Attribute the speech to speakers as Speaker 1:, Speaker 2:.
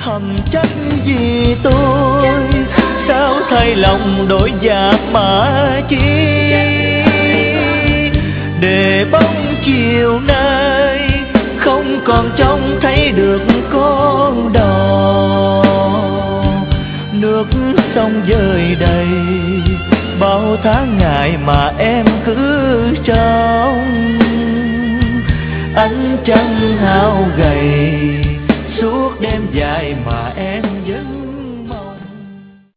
Speaker 1: thầm trách vì tôi sao thay lòng đổi dạ mà chi, để bóng chiều nay không còn trông thấy được con đò. Nước sông dời đầy bao tháng ngày mà em cứ trông, ánh trăng hao gầy suốt đêm dài mà em